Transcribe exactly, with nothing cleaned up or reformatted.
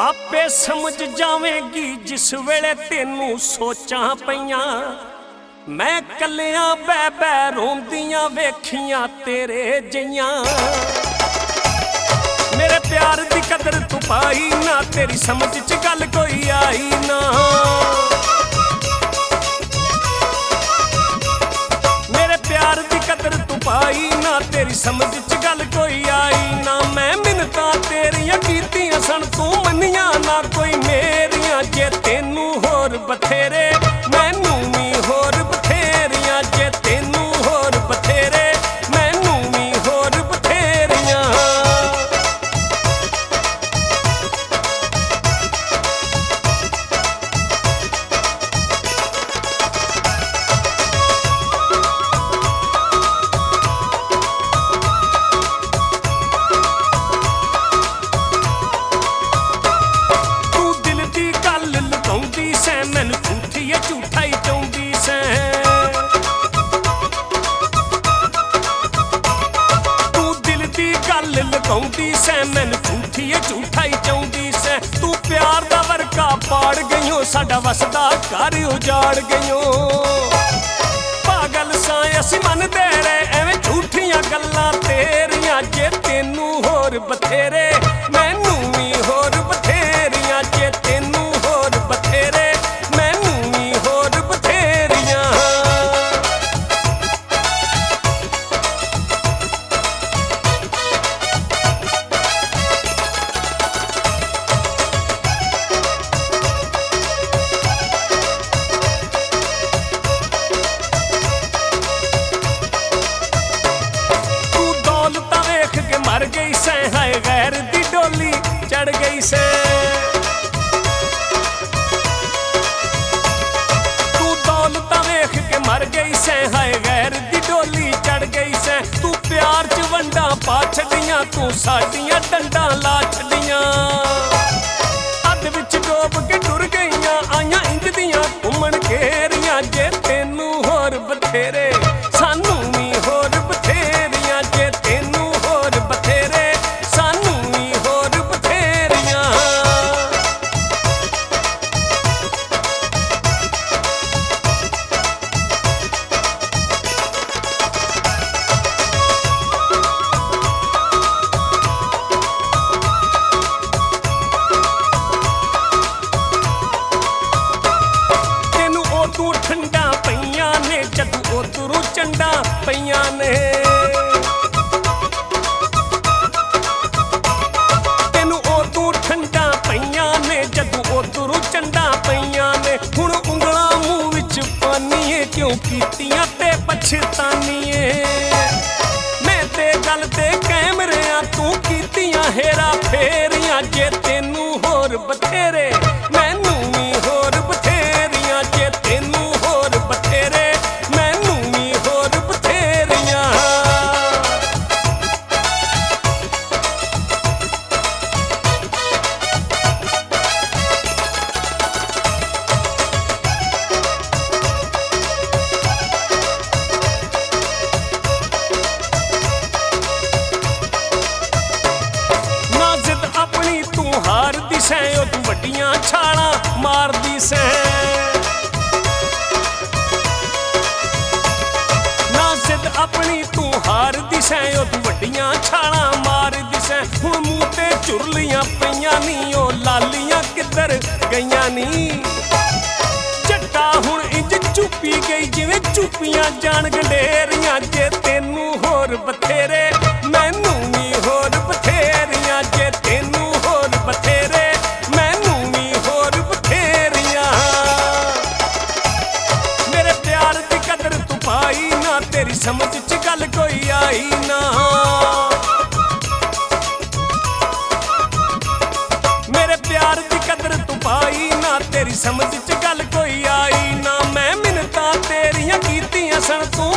आपे समझ जावेगी जिस वेले तेनू सोचां पईयां। मैं कलियां बै बै रोंदियां वेखियां तेरे जियां। मेरे प्यार दी कदर तू पाई ना, तेरी समझ च गल कोई आई ना। मेरे प्यार दी कदर तू पाई ना, तेरी समझ च गल कोई आई ना। मैं मिन्नतां तेरियां कीतियां सन, तू मन्नियां ना कोई मेरियां। जे तेनू होर बथेरे मैनू भी होर बथेरियां। जे तेनू होर बथेरे मैनू भी होर बथेरियां। मैनू झूठी है झूठा ही चाहती सै। तू दिल दी गल लुकाउंदी सै, मैनू झूठी है झूठा ही चाहती सै। तू प्यार दा वर्का पाड़ गईओ, साडा वसदा घर उजाड़ गईओ। पागल सां असीं मनदे रहे एवें झूठियां गल्लां तेरियां। जे तेनू होर बथेरे मैनू भी होर बथेरियां। जे तेनू होर बथेरे मर गई सै। हाय गैर दी डोली चढ़ गई सै। तू दौलत वेख के मर गई सै। हाय गैर दी डोली चढ़ गई सै। तू प्यार च वंडा पा छड़ियां, तू साडियां डंडा ला छड़ियां। अध विच डोब के टुर गईयां, आईयां इंज दियां घुमण घेरियां। जे तेनू होर बथेरे सानू भी होर बथेरियां। जे तेनू होर बथेरे सानू भी होर बथेरियां। तेनू उदू ठंडा पईयां ने, जदू उधरू चंडा पईयां ने। चंडा पईयां ने हुण उंगलां मूंह विच पानीए। क्यों कीतियां ते पछतानीए। मैं ते गल ते कैमरियां, तू कीतियां हेरा फेरियां। जे तेनू होर बथेरे मैनू भी होर बथेरियां। जे तेनू होर बथेरे मैनू भी होर बथेरियां। हारदी सै ओ तू वड्डियां छालां मारदी सै। ना जिद अपनी तू हारदी सै ओ तू वड्डियां छालां मारदी सै। हुण मूंह ते चुरलियां पईयां नी, ओ लालियां किधर गईयां नी। जट्टा हुण इंज चुपी गई जिवें चुपियां जान गंडेरियां। जे तेनू होर बथेरे मैनू भी होर बथेरियां। जे तेनू होर बथेरे मैनू भी होर बथेरियां। मेरे प्यार दी कदर तू पाई ना, तेरी समझ च गल कोई आई ना। मेरे प्यार दी कदर तू पाई ना, तेरी समझ च गल कोई आई ना। मैं मिन्नतां तेरियां कीतियां सन, तू